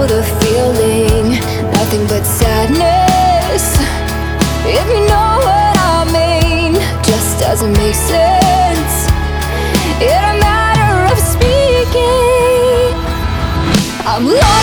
know the feeling, nothing but sadness. If you know what I mean, just doesn't make sense in a matter of speaking. I'm lost